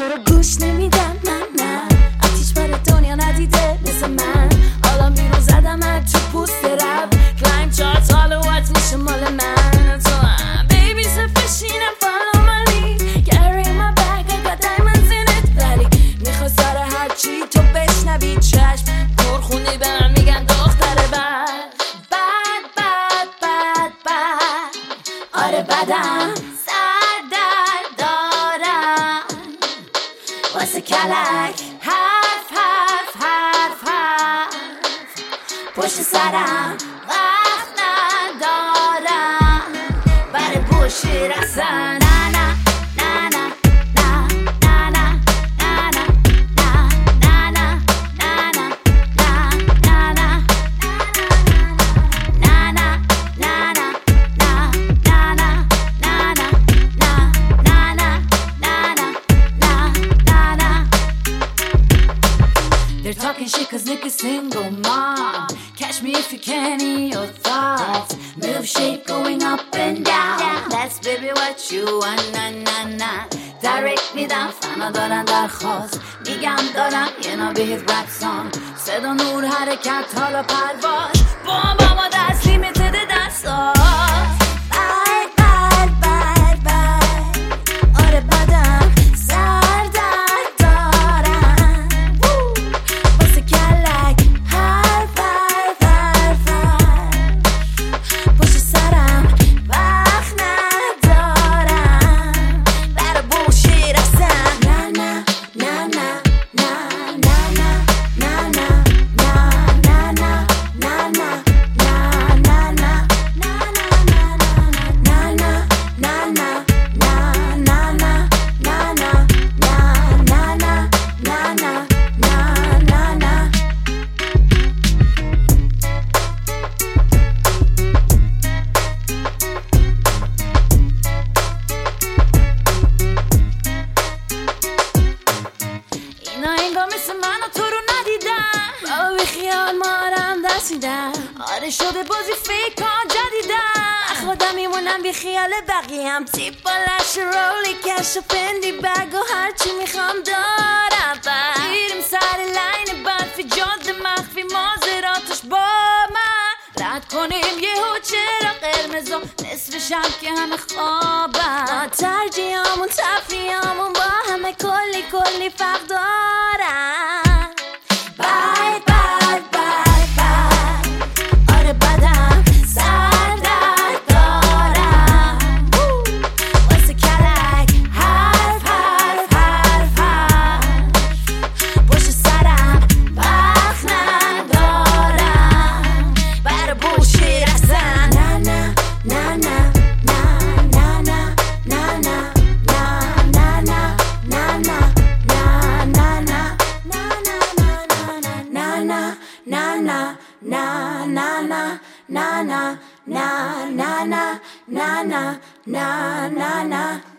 چرا گوش نمیدم؟ نه آتیش بار دنیا ندیده مثل من. حالا بیرون زدم تو پوست رب کلایم چارت حالا وقت میشه مال من. تو بیبی سفشینم follow my lead carry my bag I got diamonds in it. ولی میخوا سر هرچی تو بشنوی چشم پرخونی به من میگن دختر بد بد بد بد بد. آره بدم سر در دارم واسه کلک حرف حرف حرف حرف پشت سرم وقت ندارم برای بوشی رسن. نه نه نه نه They're talking shit cause Nick is single mom. Catch me if you can in your thoughts. Move shape going up and down. That's baby what you want na na na. Direct me down فنا دارن درخواست میگم دارم یه نابهت رپ سانگ. صدا نور حرکت حالا پرواز بام ما دست لیمیتد دستاز. مثل من و تو رو ندیدم بابا بی خیال مارم دست میدم. آره شده بازی فیکا جدیدم خودم میمونم بی خیال بقیم. تیپ بالش رولی کش و پندی بگ و هرچی میخوام دارم. بیریم سر لین برفی جاده مخفی مازراتش با من رد کنیم یه چرا قرمز و نصف شب که همه خوابم. ما ترجیحامون تفریحامون با همه کلی کلی فرق دارم. بای بای بای بای آره بدم سر در دارم واسه کلک حرف حرف حرف حرف پشت سرم وقت ندارم برا بوشی رسن. نه نه نه نه na na na na na na na na na na na